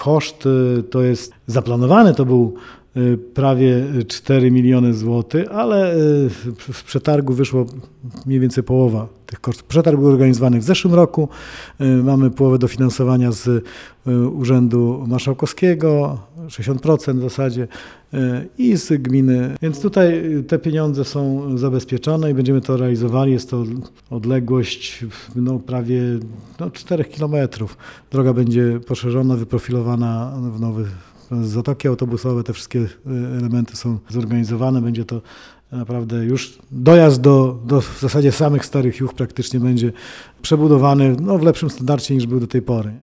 Koszt to jest zaplanowany, to był prawie 4 miliony złotych, ale w przetargu wyszło mniej więcej połowa tych kosztów. Przetarg był organizowany w zeszłym roku. Mamy połowę dofinansowania z Urzędu Marszałkowskiego, 60% w zasadzie i z gminy. Więc tutaj te pieniądze są zabezpieczone i będziemy to realizowali. Jest to odległość prawie 4 kilometrów. Droga będzie poszerzona, wyprofilowana w nowy zatoki autobusowe, te wszystkie elementy są zorganizowane. Będzie to naprawdę już dojazd do w zasadzie samych Starych Juch praktycznie będzie przebudowany w lepszym standardzie niż był do tej pory.